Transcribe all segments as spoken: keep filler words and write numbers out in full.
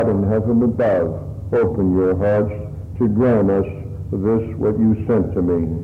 in heaven above, open your hearts to grant us this what you sent to me.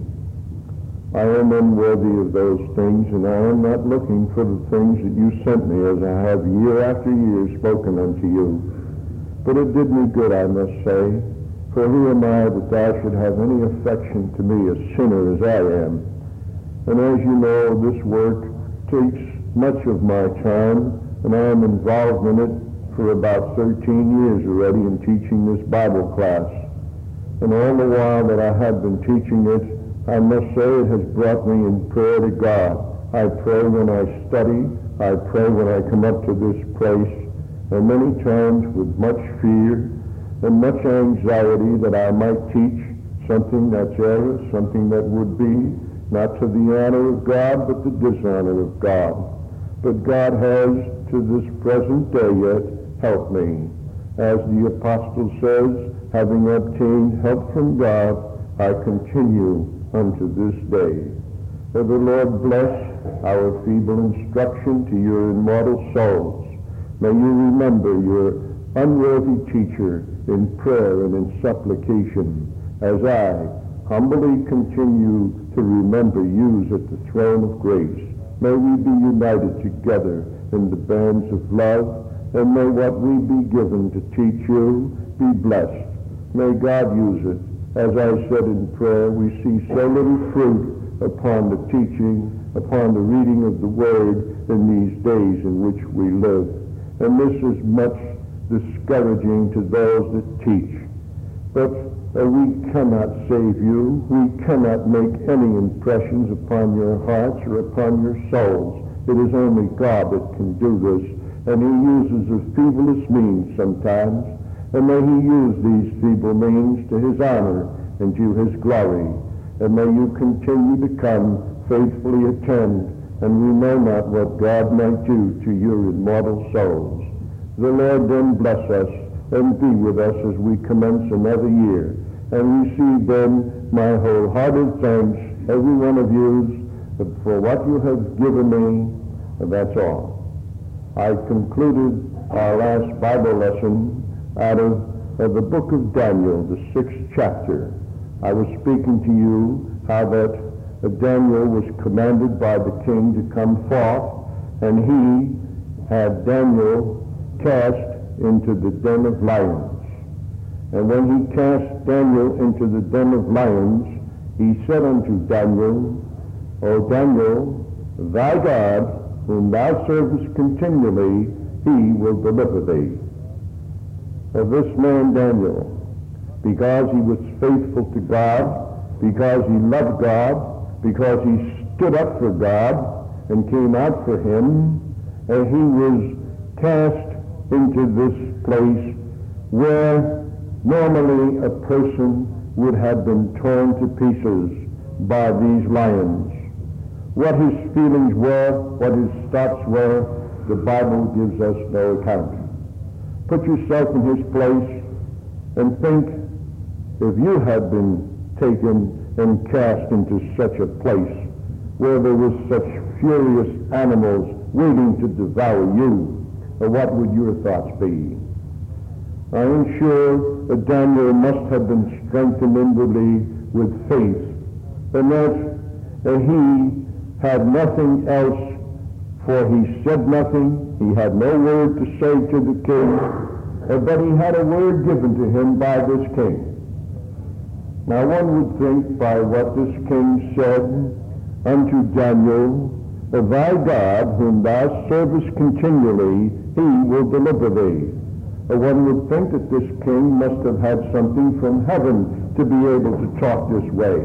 I am unworthy of those things, and I am not looking for the things that you sent me, as I have year after year spoken unto you. But it did me good, I must say, for who am I that thou should have any affection to me, a sinner as I am? And as you know, this work takes much of my time, and I am involved in it for about thirteen years already in teaching this Bible class. And all the while that I have been teaching it, I must say it has brought me in prayer to God. I pray when I study. I pray when I come up to this place. And many times with much fear and much anxiety that I might teach something that's error, something that would be not to the honor of God, but the dishonor of God. But God has, to this present day yet, helped me. As the apostle says, having obtained help from God, I continue unto this day. May the Lord bless our feeble instruction to your immortal souls. May you remember your unworthy teacher in prayer and in supplication, as I humbly continue to remember you at the throne of grace. May we be united together in the bands of love, and may what we be given to teach you be blessed. May God use it. As I said in prayer, we see so little fruit upon the teaching, upon the reading of the Word in these days in which we live. And this is much discouraging to those that teach. But uh, we cannot save you. We cannot make any impressions upon your hearts or upon your souls. It is only God that can do this. And he uses the feeblest means sometimes. And may he use these feeble means to his honor and to his glory. And may you continue to come, faithfully attend, and we know not what God might do to your immortal souls. The Lord then bless us and be with us as we commence another year. And receive then my wholehearted thanks, every one of you, for what you have given me. And that's all. I concluded our last Bible lesson out of, of the book of Daniel, the sixth chapter. I was speaking to you how that uh, Daniel was commanded by the king to come forth, and he had Daniel cast into the den of lions. And when he cast Daniel into the den of lions, he said unto Daniel, O Daniel, thy God, whom thou servest continually, he will deliver thee. Of this man Daniel, because he was faithful to God, because he loved God, because he stood up for God and came out for him, and he was cast into this place where normally a person would have been torn to pieces by these lions. What his feelings were, what his thoughts were, the Bible gives us no account. Put yourself in his place and think, if you had been taken and cast into such a place where there was such furious animals waiting to devour you, what would your thoughts be? I am sure that Daniel must have been strengthened inwardly with faith, and that uh, he had nothing else, for he said nothing. He had no word to say to the king, uh, but he had a word given to him by this king. Now one would think by what this king said unto Daniel, thy God, whom thou servest continually, he will deliver thee. One would think that this king must have had something from heaven to be able to talk this way.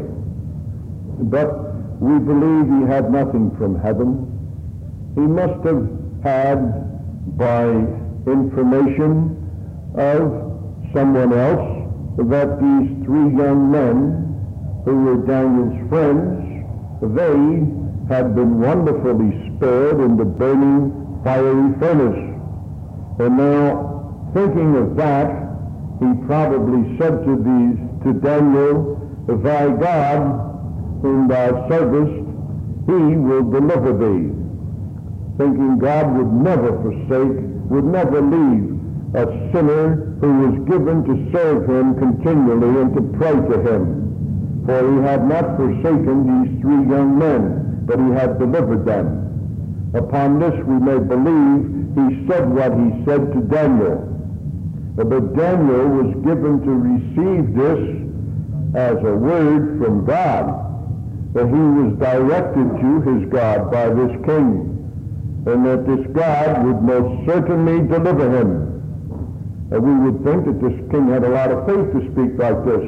But we believe he had nothing from heaven. He must have had, by information of someone else, that these three young men, who were Daniel's friends, they had been wonderfully spared in the burning fiery furnace. And now, thinking of that, he probably said to these, to Daniel, thy God, whom thou servest, he will deliver thee. Thinking God would never forsake, would never leave a sinner who was given to serve him continually and to pray to him. For he had not forsaken these three young men, but he had delivered them. Upon this we may believe he said what he said to Daniel. But Daniel was given to receive this as a word from God, that he was directed to his God by this king, and that this God would most certainly deliver him. And we would think that this king had a lot of faith to speak like this.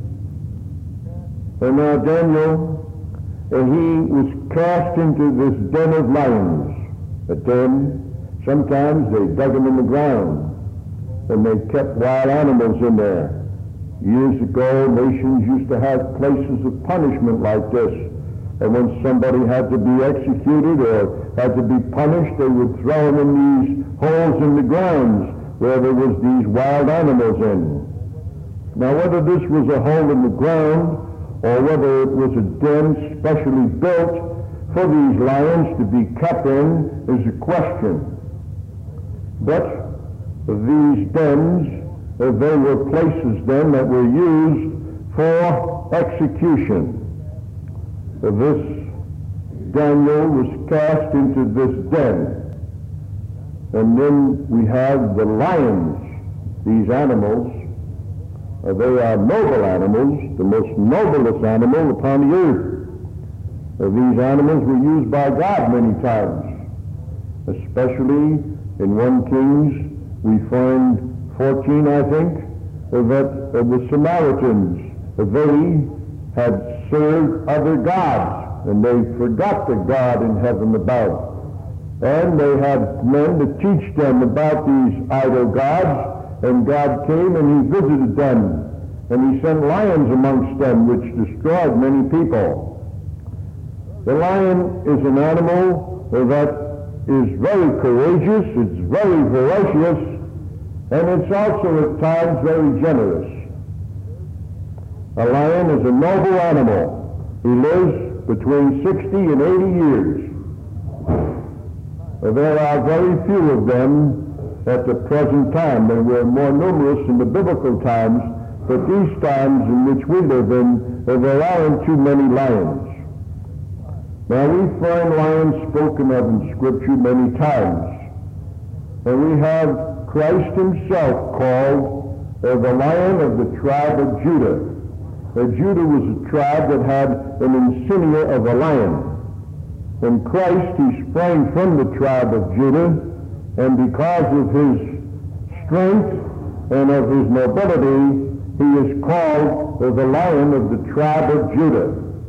And now Daniel, uh, he was cast into this den of lions. A den, sometimes they dug him in the ground, and they kept wild animals in there. Years ago, nations used to have places of punishment like this. And when somebody had to be executed or had to be punished, they would throw them in these holes in the grounds where there was these wild animals in. Now, whether this was a hole in the ground or whether it was a den specially built for these lions to be kept in is a question. But these dens, Uh, they were places then that were used for execution. Uh, this Daniel was cast into this den. And then we have the lions, these animals. Uh, they are noble animals, the most noblest animal upon the earth. Uh, these animals were used by God many times. Especially in First Kings, we find fourteen, I think, that uh, the Samaritans, uh, they had served other gods, and they forgot the God in heaven above. And they had men to teach them about these idol gods, and God came and he visited them, and he sent lions amongst them, which destroyed many people. The lion is an animal that is very courageous, it's very ferocious, and it's also at times very generous. A lion is a noble animal. He lives between sixty and eighty years. There are very few of them at the present time. They were more numerous in the biblical times, but these times in which we live in, there aren't too many lions. Now we find lions spoken of in Scripture many times. And we have Christ himself called uh, the Lion of the tribe of Judah. Uh, Judah was a tribe that had an insignia of a lion. And Christ, he sprang from the tribe of Judah, and because of his strength and of his nobility, he is called uh, the Lion of the tribe of Judah.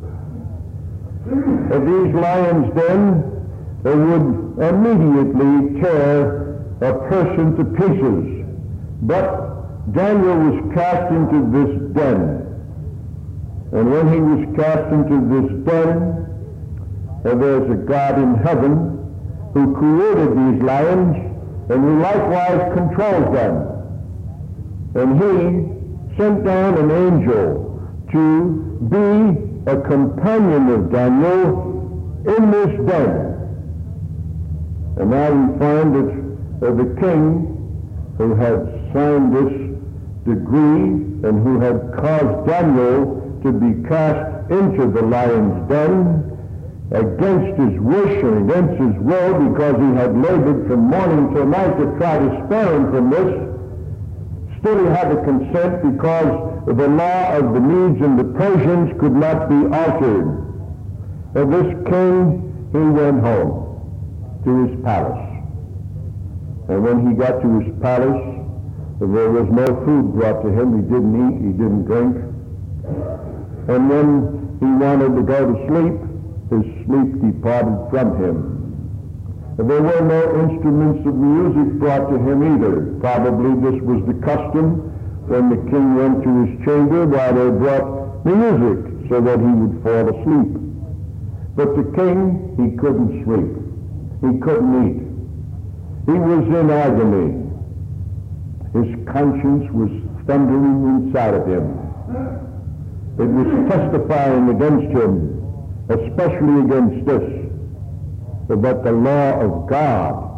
Uh, these lions then uh, would immediately tear a person to pieces. But Daniel was cast into this den. And when he was cast into this den, uh, there's a God in heaven who created these lions and who likewise controls them. And he sent down an angel to be a companion of Daniel in this den. And now we find that Uh, the king who had signed this decree and who had caused Daniel to be cast into the lion's den against his wish and against his will, because he had labored from morning till night to try to spare him from this, still he had to consent because the law of the Medes and the Persians could not be altered. And this king, he went home to his palace. And when he got to his palace, there was no food brought to him. He didn't eat, he didn't drink. And when he wanted to go to sleep, his sleep departed from him. And there were no instruments of music brought to him either. Probably this was the custom when the king went to his chamber, while they brought music so that he would fall asleep. But the king, he couldn't sleep. He couldn't eat. He was in agony. His conscience was thundering inside of him. It was testifying against him, especially against this, that the law of God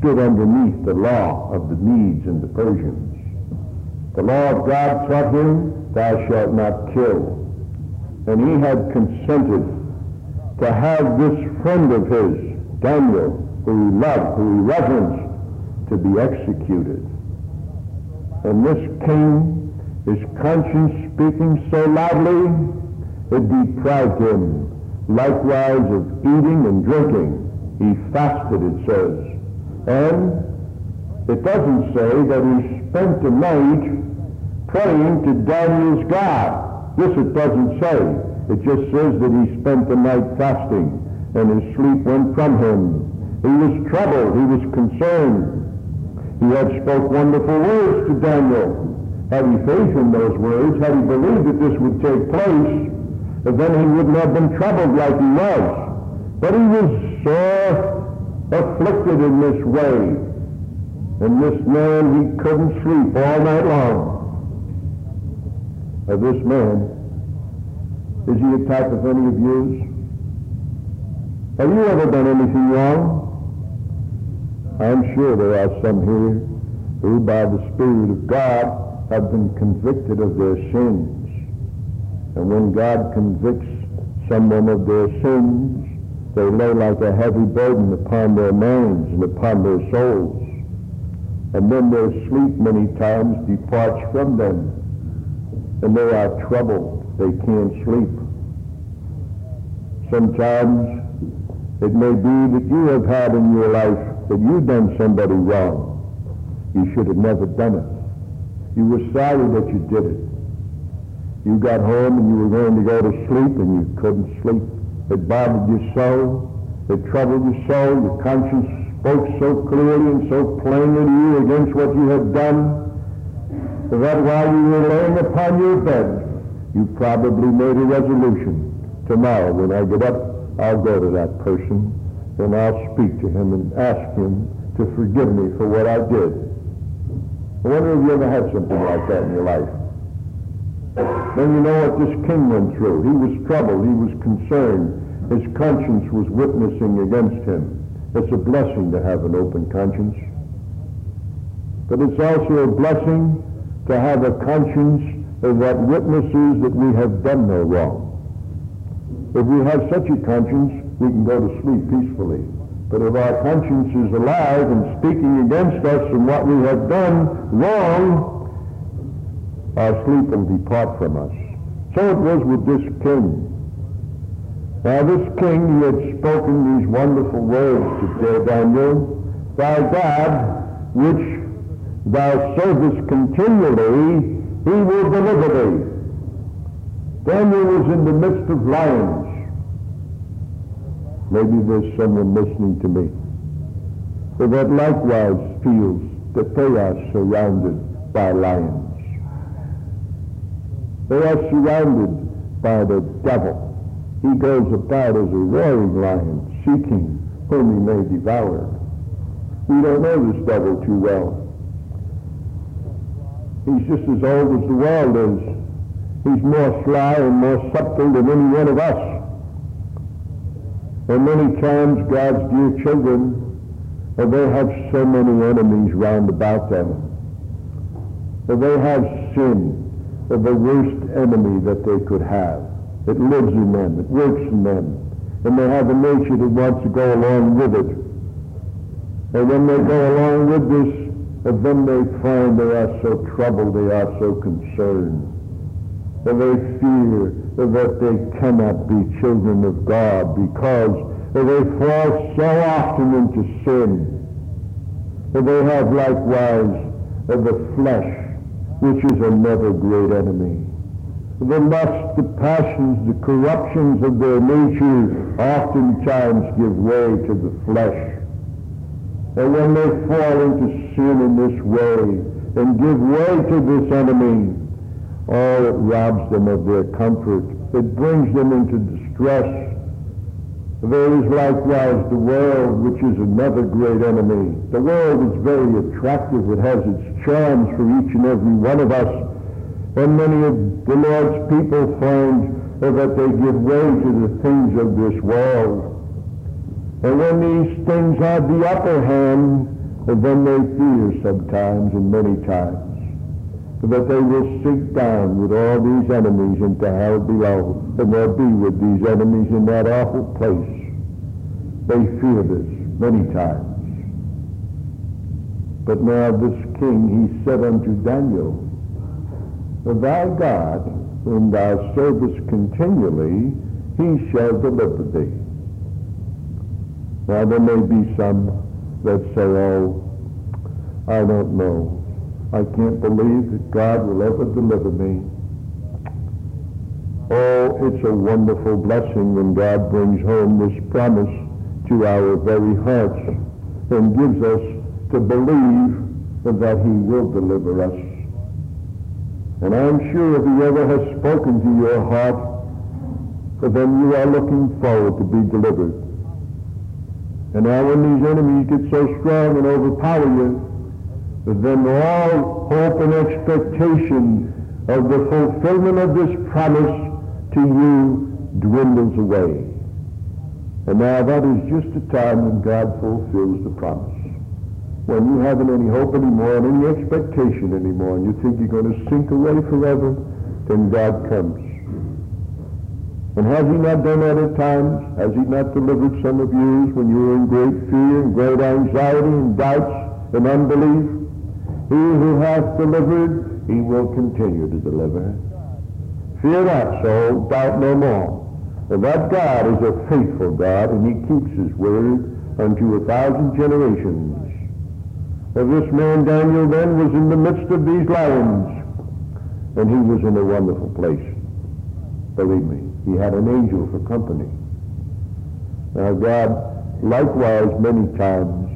stood underneath the law of the Medes and the Persians. The law of God taught him, thou shalt not kill. And he had consented to have this friend of his, Daniel, who he loved, who he reverenced, to be executed. And this king, his conscience speaking so loudly, it deprived him likewise of eating and drinking. He fasted, it says. And it doesn't say that he spent the night praying to Daniel's God. This it doesn't say. It just says that he spent the night fasting and his sleep went from him. He was troubled. He was concerned. He had spoke wonderful words to Daniel. Had he faith in those words, had he believed that this would take place, then he wouldn't have been troubled like he was. But he was sore afflicted in this way. And this man, he couldn't sleep all night long. Now, this man, is he a type of any of you? Have you ever done anything wrong? I'm sure there are some here who, by the Spirit of God, have been convicted of their sins. And when God convicts someone of their sins, they lay like a heavy burden upon their minds and upon their souls. And then their sleep many times departs from them. And they are troubled. They can't sleep. Sometimes it may be that you have had in your life that you've done somebody wrong. You should have never done it. You were sorry that you did it. You got home and you were going to go to sleep and you couldn't sleep. It bothered your soul. It troubled your soul. Your conscience spoke so clearly and so plainly to you against what you had done that while you were laying upon your bed, you probably made a resolution. Tomorrow when I get up, I'll go to that person and I'll speak to him and ask him to forgive me for what I did. I wonder if you ever had something like that in your life. Then you know what this king went through. He was troubled. He was concerned. His conscience was witnessing against him. It's a blessing to have an open conscience. But it's also a blessing to have a conscience that witnesses that we have done no wrong. If we have such a conscience, we can go to sleep peacefully. But if our conscience is alive and speaking against us and what we have done wrong, our sleep will depart from us. So it was with this king. Now this king, he had spoken these wonderful words to Daniel, thy God, which thou servest continually, he will deliver thee. Daniel was in the midst of lions. Maybe there's someone listening to me that likewise feels that they are surrounded by lions. They are surrounded by the devil. He goes about as a roaring lion, seeking whom he may devour. We don't know this devil too well. He's just as old as the world is. He's more sly and more subtle than any one of us. And many times God's dear children, they have so many enemies round about them. They have sin, the worst enemy that they could have. It lives in them, it works in them, and they have a nature that wants to go along with it. And when they go along with this, then they find they are so troubled, they are so concerned, and they fear that they cannot be children of God because they fall so often into sin. And they have likewise the flesh, which is another great enemy. The lust, the passions, the corruptions of their nature oftentimes give way to the flesh. And when they fall into sin in this way and give way to this enemy, oh, it robs them of their comfort. It brings them into distress. There is likewise the world, which is another great enemy. The world is very attractive. It has its charms for each and every one of us. And many of the Lord's people find that they give way to the things of this world. And when these things have the upper hand, And then they fear sometimes and many times that they will sink down with all these enemies into hell below, and they'll be with these enemies in that awful place. They fear this many times. But now this king, he said unto Daniel, thy God, whom thou servest continually, he shall deliver thee. Now there may be some that say, oh, I don't know. I can't believe that God will ever deliver me. Oh, it's a wonderful blessing when God brings home this promise to our very hearts and gives us to believe that he will deliver us. And I'm sure if he ever has spoken to your heart, then you are looking forward to be delivered. And now when these enemies get so strong and overpower you, then all hope and expectation of the fulfillment of this promise to you dwindles away. And now that is just a time when God fulfills the promise. When you haven't any hope anymore and any expectation anymore, and you think you're going to sink away forever, then God comes. And has he not done that at times? Has he not delivered some of you when you were in great fear and great anxiety and doubts and unbelief? He who hath delivered, he will continue to deliver. Fear not, soul, doubt no more. And that God is a faithful God, and he keeps his word unto a thousand generations. And this man Daniel then was in the midst of these lions, and he was in a wonderful place. Believe me, he had an angel for company. Now God, likewise, many times,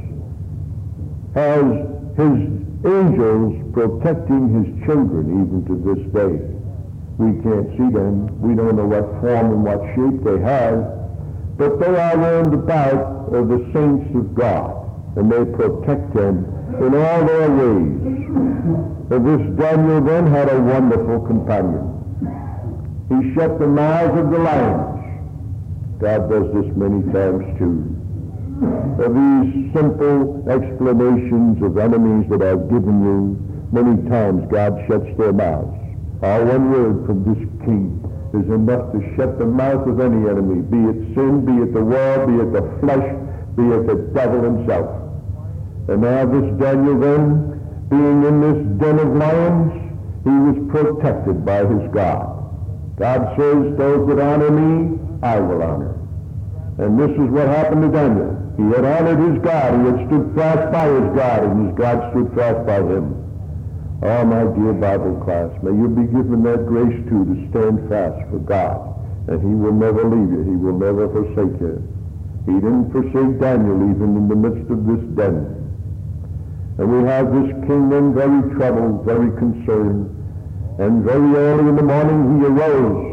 has his angels protecting his children even to this day. We can't see them. We don't know what form and what shape they have, but they are round about uh, the saints of God, and they protect them in all their ways. And this Daniel then had a wonderful companion. He shut the mouths of the lions. God does this many times too. Uh, these simple explanations of enemies that I've given you, many times God shuts their mouths. Our one word from this king is enough to shut the mouth of any enemy, be it sin, be it the world, be it the flesh, be it the devil himself. And now this Daniel then, being in this den of lions, he was protected by his God. God says, those that honor me, I will honor. And this is what happened to Daniel. He had honored his God. He had stood fast by his God, and his God stood fast by him. Oh, my dear Bible class, may you be given that grace, too, to stand fast for God. And he will never leave you. He will never forsake you. He didn't forsake Daniel even in the midst of this den. And we have this king then very troubled, very concerned. And very early in the morning he arose.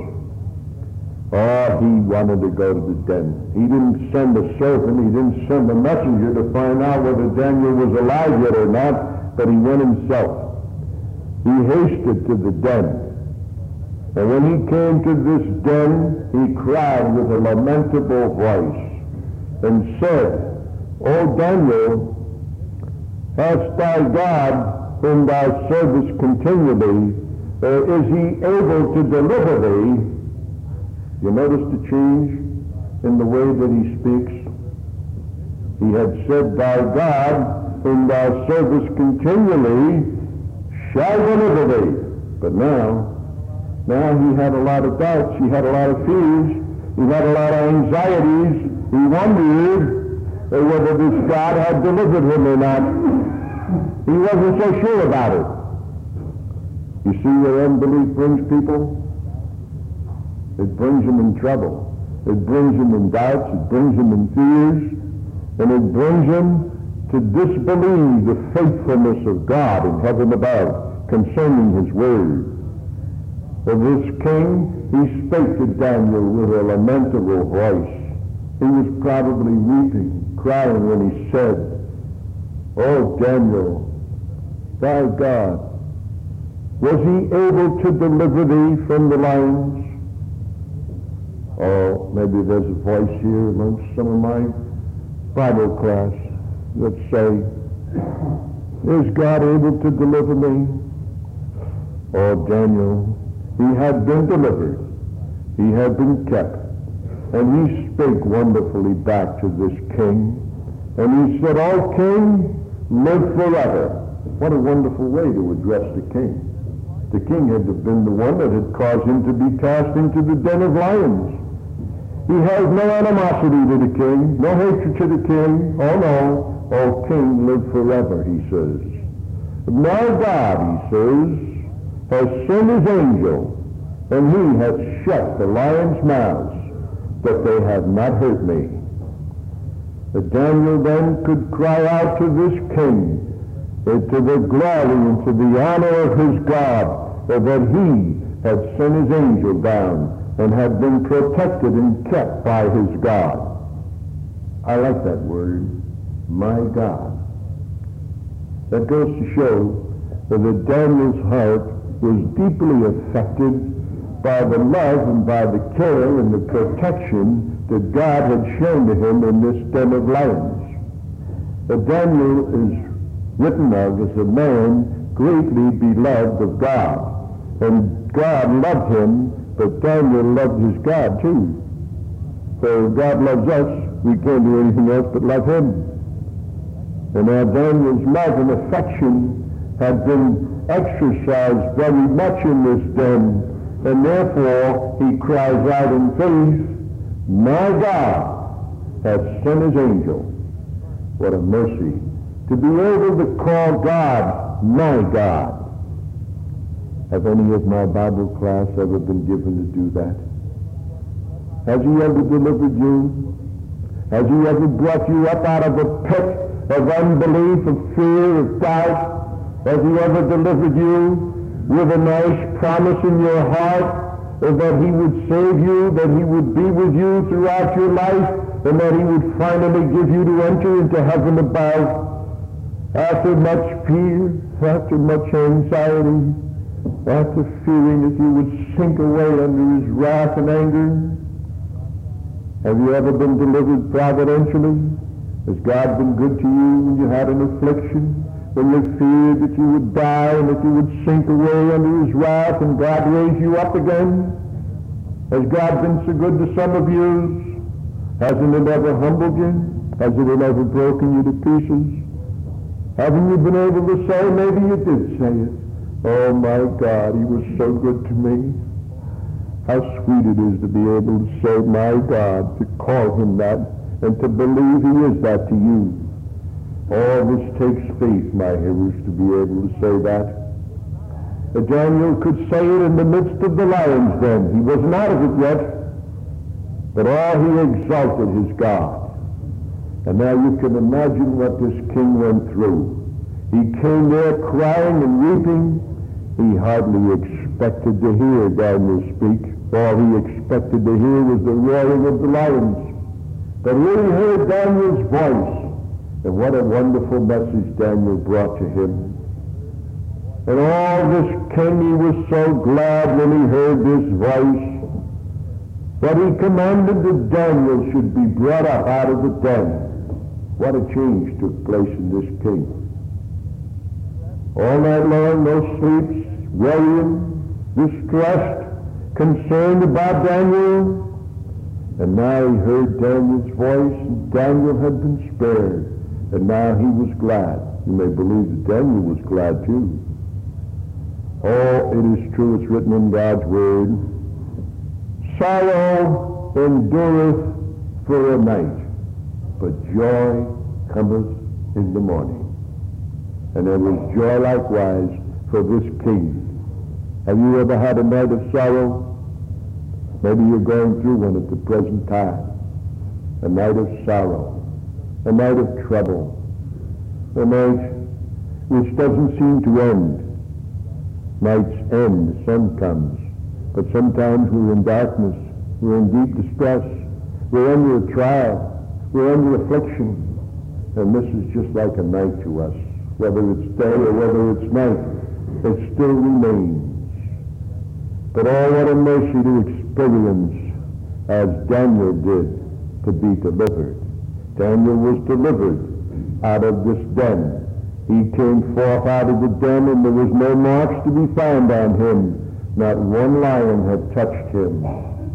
Oh, he wanted to go to the den. He didn't send a servant. He didn't send a messenger to find out whether Daniel was alive yet or not, but he went himself. He hasted to the den. And when he came to this den, he cried with a lamentable voice and said, O Daniel, hast thy God, whom thou servest continually, uh, is he able to deliver thee? You notice the change in the way that he speaks? He had said, thy God, whom thou servest continually, shall deliver thee. But now, now he had a lot of doubts. He had a lot of fears. He had a lot of anxieties. He wondered whether this God had delivered him or not. He wasn't so sure about it. You see where unbelief brings people? It brings them in trouble. It brings them in doubts. It brings them in fears. And it brings them to disbelieve the faithfulness of God in heaven above concerning his word. Of this king, he spake to Daniel with a lamentable voice. He was probably weeping, crying when he said, O Daniel, thy God, was he able to deliver thee from the lions? Oh, maybe there's a voice here amongst some of my Bible class that say, Is God able to deliver me? Oh, Daniel, he had been delivered. He had been kept. And he spake wonderfully back to this king. And he said, "O king, live forever." What a wonderful way to address the king. The king had been the one that had caused him to be cast into the den of lions. He has no animosity to the king, no hatred to the king. Oh no, O king, live forever, he says. My God, he says, has sent his angel, and he hath shut the lions' mouths, that they have not hurt me. But Daniel then could cry out to this king, uh, to the glory and to the honor of his God, uh, that he had sent his angel down and had been protected and kept by his God. I like that word, my God. That goes to show that Daniel's heart was deeply affected by the love and by the care and the protection that God had shown to him in this den of lions. But Daniel is written of as a man greatly beloved of God. And God loved him, but Daniel loved his God too. So God loves us, we can't do anything else but love him. And now Daniel's love and affection had been exercised very much in this den, and therefore he cries out in faith, my God has sent his angel. What a mercy to be able to call God my God. Have any of my Bible class ever been given to do that? Has he ever delivered you? Has he ever brought you up out of a pit of unbelief, of fear, of doubt? Has he ever delivered you with a nice promise in your heart that he would save you, that he would be with you throughout your life, and that he would finally give you to enter into heaven above? After much fear, after much anxiety, after fearing that you would sink away under his wrath and anger? Have you ever been delivered providentially? Has God been good to you when you had an affliction, when you feared that you would die and that you would sink away under his wrath, and God raised you up again? Has God been so good to some of you? Hasn't it ever humbled you? Hasn't it ever broken you to pieces? Haven't you been able to say, maybe you did say it, oh my God, he was so good to me? How sweet it is to be able to say, my God, to call him that, and to believe he is that to you. All this takes faith, my hearers, to be able to say that. But Daniel could say it in the midst of the lions den. He wasn't out of it yet, but all he exalted his God. And now you can imagine what this king went through. He came there crying and weeping. He hardly expected to hear Daniel speak. All he expected to hear was the roaring of the lions. But here he heard Daniel's voice. And what a wonderful message Daniel brought to him. And all this king, he was so glad when he heard this voice, that he commanded that Daniel should be brought up out of the den. What a change took place in this king. All night long, no sleeps, worrying, distressed, concerned about Daniel. And now he heard Daniel's voice, and Daniel had been spared. And now he was glad. You may believe that Daniel was glad too. Oh, it is true, it's written in God's word, sorrow endureth for a night, but joy cometh in the morning. And there was joy likewise for this king. Have you ever had a night of sorrow? Maybe you're going through one at the present time. A night of sorrow, a night of trouble, a night which doesn't seem to end. Nights end, the sun comes, but sometimes we're in darkness, we're in deep distress, we're under a trial, we're under affliction, and this is just like a night to us. Whether it's day or whether it's night, it still remains. But oh, what a mercy to experience, as Daniel did, to be delivered. Daniel was delivered out of this den, He came forth out of the den, and there was no marks to be found on him. Not one lion had touched him.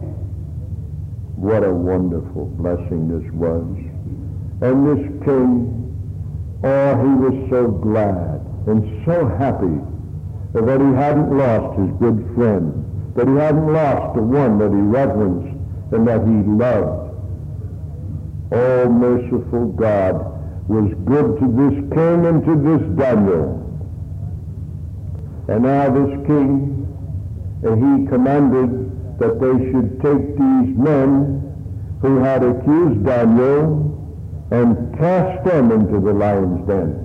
What a wonderful blessing this was. And this king, oh, he was so glad and so happy that he hadn't lost his good friend, that he hadn't lost the one that he reverenced and that he loved. Oh, merciful God was good to this king and to this Daniel. And now this king, uh, he commanded that they should take these men who had accused Daniel and cast them into the lion's den.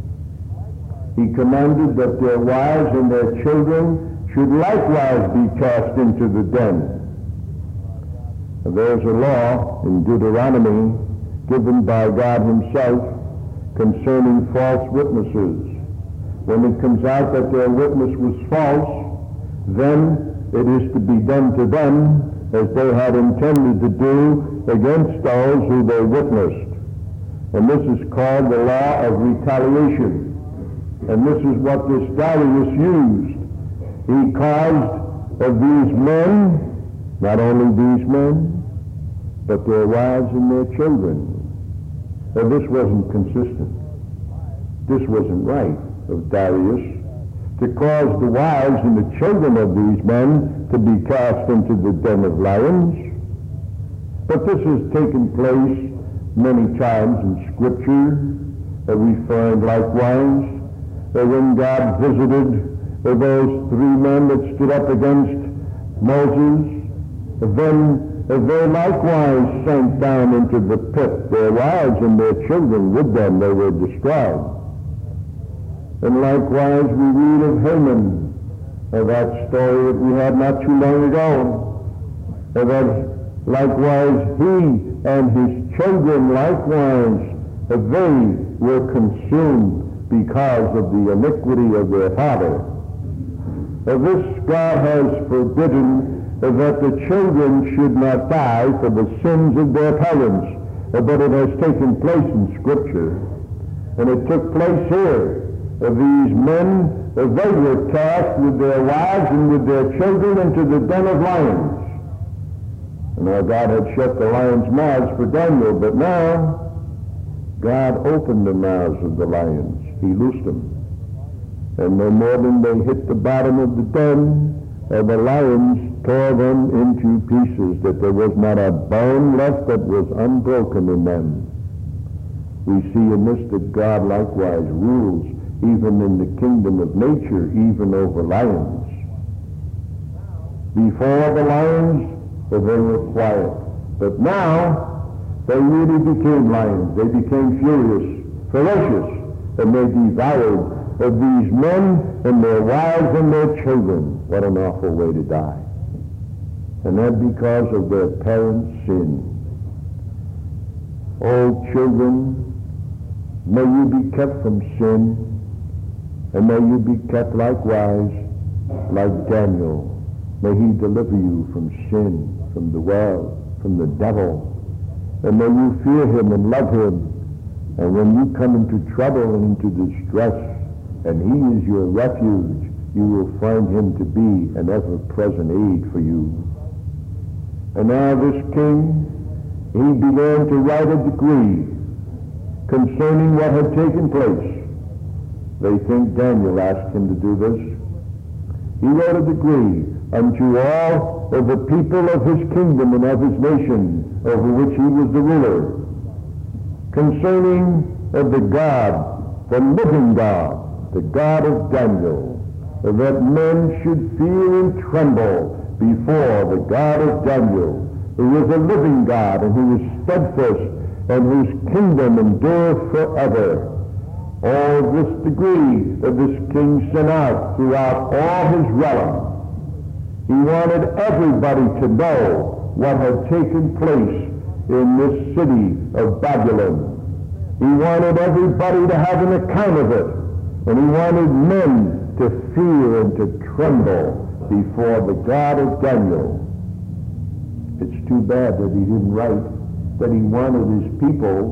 He commanded that their wives and their children should likewise be cast into the den. There's a law in Deuteronomy given by God himself concerning false witnesses. When it comes out that their witness was false, then it is to be done to them as they had intended to do against those who they witnessed. And this is called the law of retaliation. And this is what this Darius used. He caused of these men, not only these men, but their wives and their children. Now, this wasn't consistent. This wasn't right of Darius to cause the wives and the children of these men to be cast into the den of lions. But this has taken place many times in Scripture. Uh, we find likewise that when God visited uh, those three men that stood up against Moses, uh, then uh, they likewise sank down into the pit. Their wives and their children with them, they were destroyed. And likewise we read of Haman, uh, that story that we had not too long ago, uh, that likewise he and his children likewise, uh, they were consumed because of the iniquity of their father. Uh, this God has forbidden uh, that the children should not die for the sins of their parents, uh, but it has taken place in Scripture. And it took place here. Uh, these men, uh, they were cast with their wives and with their children into the den of lions. And now God had shut the lions' mouths for Daniel, but now God opened the mouths of the lions. He loosed them. And no more than they hit the bottom of the den, uh, the lions tore them into pieces, that there was not a bone left that was unbroken in them. We see in this that God likewise rules even in the kingdom of nature, even over lions. Before the lions, uh, they were quiet. But now, they really became lions. They became furious, ferocious, and they devoured of these men and their wives and their children. What an awful way to die. And that because of their parents' sin. Oh, children, may you be kept from sin, and may you be kept likewise like Daniel. May he deliver you from sin, from the world, from the devil. And may you fear him and love him. And when you come into trouble and into distress, and he is your refuge, you will find him to be an ever-present aid for you. And now this king, he began to write a decree concerning what had taken place. They think Daniel asked him to do this. He wrote a decree unto all of the people of his kingdom and of his nation, over which he was the ruler, concerning of the God, the living God, the God of Daniel, that men should fear and tremble before the God of Daniel, who is a living God and who is steadfast and whose kingdom endureth forever. All this degree that this king sent out throughout all his realm. He wanted everybody to know what had taken place in this city of Babylon. He wanted everybody to have an account of it. And he wanted men to fear and to tremble before the God of Daniel. It's too bad that he didn't write that he wanted his people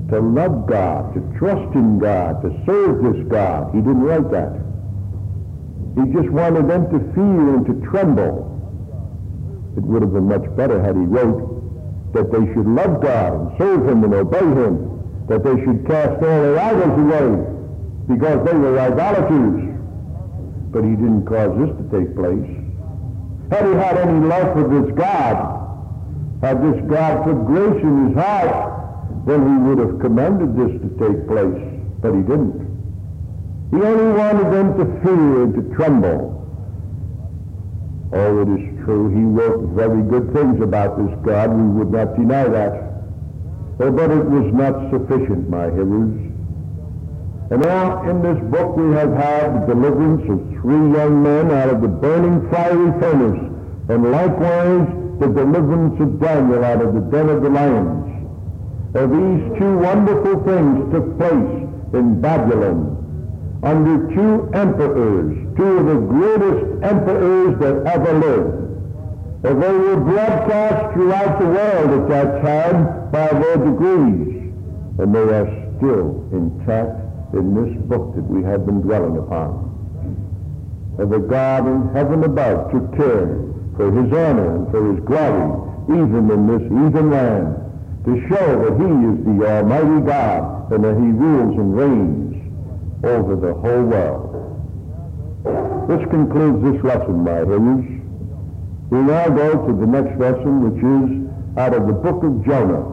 to love God, to trust in God, to serve this God. He didn't write that. He just wanted them to fear and to tremble. It would have been much better had he wrote that they should love God and serve him and obey him, that they should cast all their idols away because they were idolaters. But he didn't cause this to take place. Had he had any love for this God, had this God put grace in his heart, then he would have commanded this to take place. But he didn't. He only wanted them to fear and to tremble. Oh, it is true, he wrote very good things about this God. We would not deny that. But it was not sufficient, my hearers. And now in this book we have had the deliverance of three young men out of the burning fiery furnace, and likewise the deliverance of Daniel out of the den of the lions. Uh, these two wonderful things took place in Babylon under two emperors, two of the greatest emperors that ever lived. Uh, they were broadcast throughout the world at that time by their degrees, and they are still intact in this book that we have been dwelling upon. Uh, the God in heaven above took care for his honor and for his glory, even in this heathen land, to show that he is the Almighty God and that he rules and reigns over the whole world. This concludes this lesson, my hearers. We now go to the next lesson, which is out of the book of Jonah.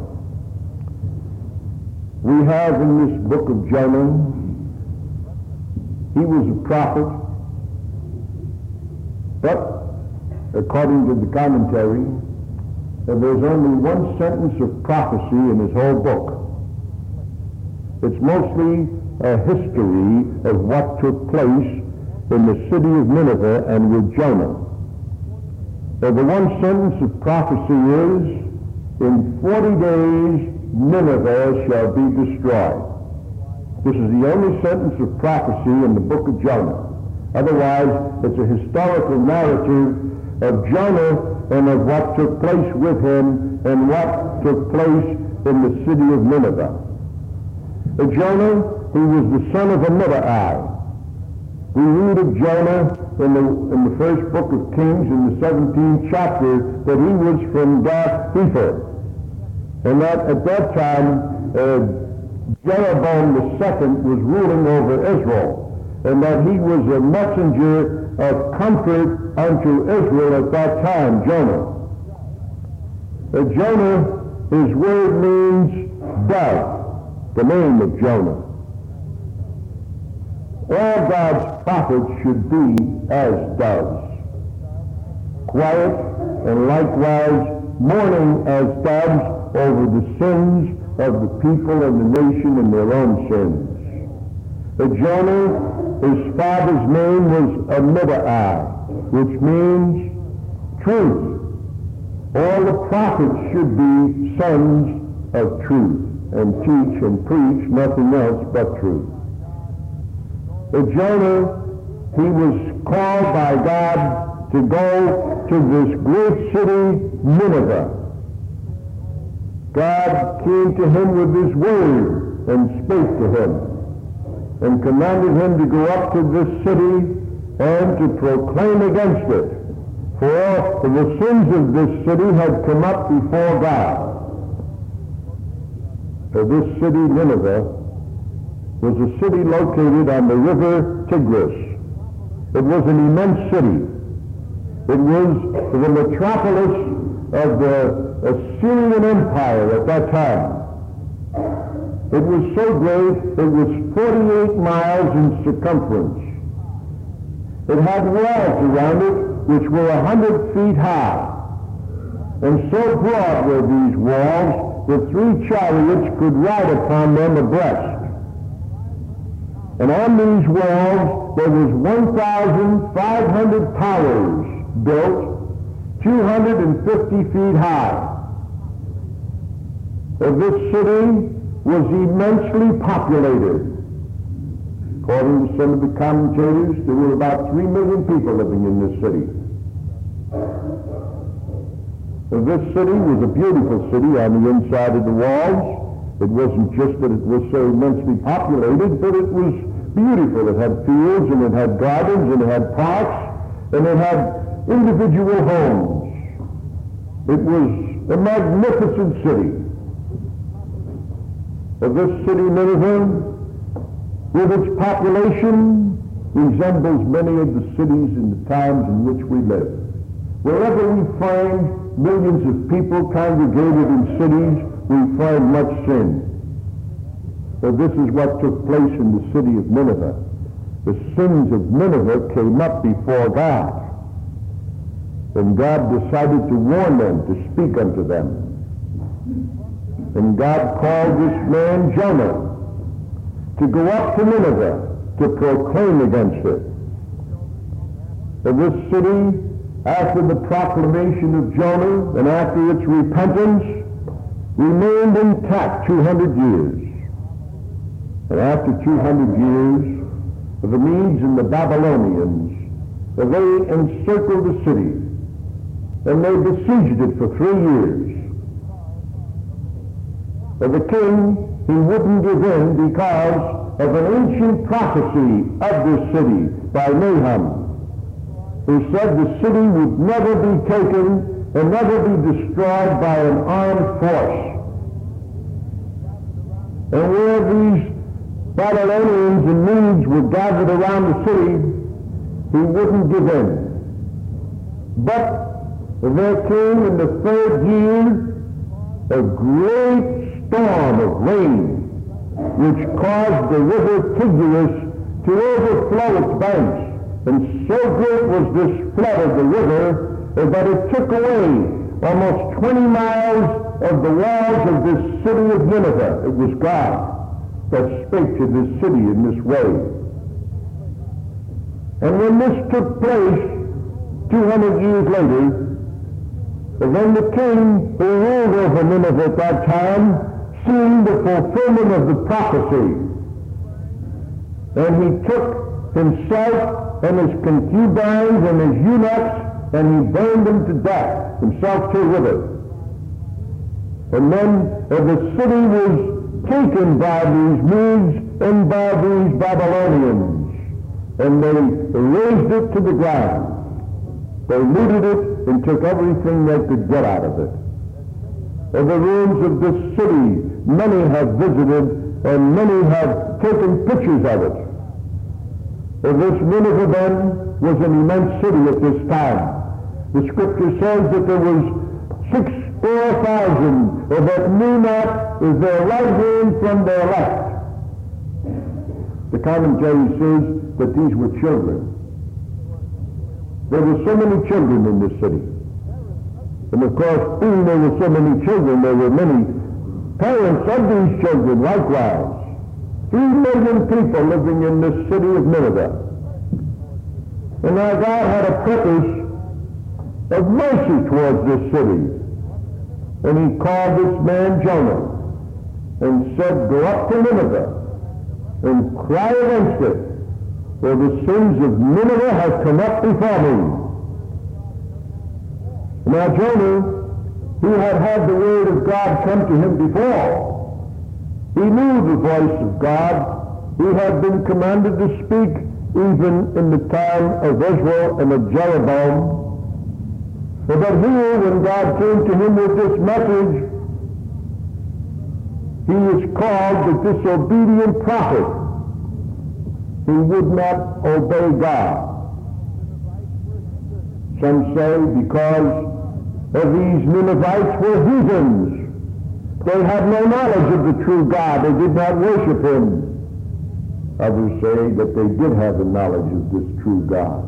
We have in this book of Jonah, he was a prophet, but according to the commentary, there's only one sentence of prophecy in his whole book. It's mostly a history of what took place in the city of Nineveh and with Jonah. Uh, the one sentence of prophecy is, in forty days Nineveh shall be destroyed. This is the only sentence of prophecy in the book of Jonah. Otherwise, it's a historical narrative of Jonah and of what took place with him and what took place in the city of Nineveh. Uh, Jonah, he was the son of Amittai. We read of Jonah in the, in the first book of Kings in the seventeenth chapter that he was from Gath Hepher. And that at that time, uh, Jeroboam the second was ruling over Israel, and that he was a messenger of comfort unto Israel at that time, Jonah. Uh, Jonah, his word means dove, the name of Jonah. All God's prophets should be as doves, quiet and likewise mourning as doves over the sins of the people and the nation and their own sins. But Jonah, his father's name was Amittai, which means truth. All the prophets should be sons of truth and teach and preach nothing else but truth. But Jonah, he was called by God to go to this great city, Nineveh. God came to him with his word and spake to him and commanded him to go up to this city and to proclaim against it. For the sins of this city had come up before God. For this city, Nineveh, was a city located on the river Tigris. It was an immense city. It was the metropolis of the Assyrian Empire at that time. It was so great, it was forty-eight miles in circumference. It had walls around it which were a hundred feet high. And so broad were these walls that three chariots could ride upon them abreast. And on these walls there was one thousand five hundred towers built, two hundred fifty feet high. And this city was immensely populated. According to some of the commentators, there were about three million people living in this city. And this city was a beautiful city on the inside of the walls. It wasn't just that it was so immensely populated, but it was beautiful. It had fields, and it had gardens, and it had parks, and it had individual homes. It was a magnificent city. Of this city, Nineveh, with its population, resembles many of the cities in the times in which we live. Wherever we find millions of people congregated in cities, we find much sin. So this is what took place in the city of Nineveh. The sins of Nineveh came up before God. And God decided to warn them, to speak unto them. And God called this man Jonah to go up to Nineveh to proclaim against it. And this city, after the proclamation of Jonah and after its repentance, remained intact two hundred years. And after two hundred years, the Medes and the Babylonians, they encircled the city, and they besieged it for three years. And the king, he wouldn't give in because of an ancient prophecy of this city by Nahum, who said the city would never be taken and never be destroyed by an armed force. And where these Babylonians and Medes were gathered around the city, he wouldn't give in. But there came in the third year a great storm of rain, which caused the river Tigris to overflow its banks. And so great was this flood of the river that it took away almost twenty miles of the walls of this city of Nineveh. It was God that spake to this city in this way. And when this took place two hundred years later, then the king who ruled over Nineveh at that time, seeing the fulfillment of the prophecy, and he took himself and his concubines and his eunuchs, and he burned them to death, himself too with it. And then uh, the city was taken by these Medes and by these Babylonians, and they razed it to the ground. They looted it and took everything they could get out of it. And the ruins of this city, many have visited, and many have taken pictures of it. And this Nineveh then was an immense city at this time. The scripture says that there was six score thousand that knew not their right hand from their left. The commentary says that these were children. There were so many children in this city. And of course, being there were so many children, there were many parents of these children likewise. Three million people living in this city of Nineveh. And now God had a purpose of mercy towards this city. And he called this man Jonah and said, go up to Nineveh and cry against it, for the sins of Nineveh have come up before me. Now Jonah, he had had the word of God come to him before. He knew the voice of God. He had been commanded to speak even in the time of Israel and of Jeroboam. But here, when God came to him with this message, he is called the disobedient prophet. He would not obey God. Some say because of these Ninevites were heathens. They had no knowledge of the true God. They did not worship him. Others say that they did have the knowledge of this true God.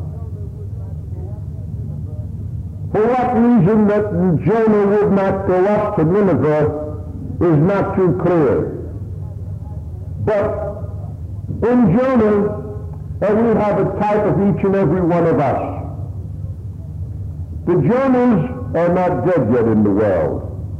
For what reason that Jonah would not go up to Nineveh is not too clear. But in Jonah, and we have a type of each and every one of us. The Jonahs are not dead yet in the world.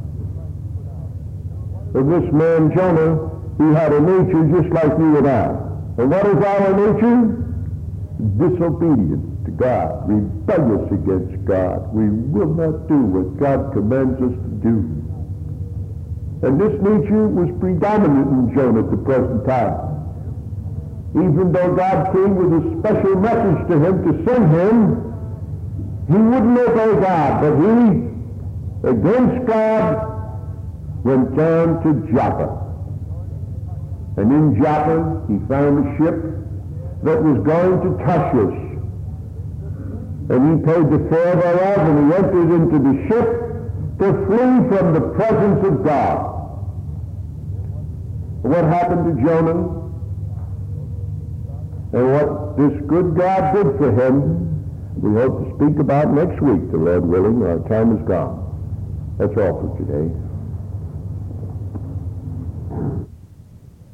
And this man Jonah, he had a nature just like you and I. And what is our nature? Disobedient to God, rebellious against God. We will not do what God commands us to do. And this nature was predominant in Jonah at the present time. Even though God came with a special message to him to send him, he wouldn't obey God, but he, against God, went down to Joppa. And in Joppa, he found a ship that was going to Tarshish. And he paid the fare thereof, and he entered into the ship to flee from the presence of God. What happened to Jonah? And what this good God did for him, we hope to speak about next week, the Lord willing. Our time is gone. That's all for today.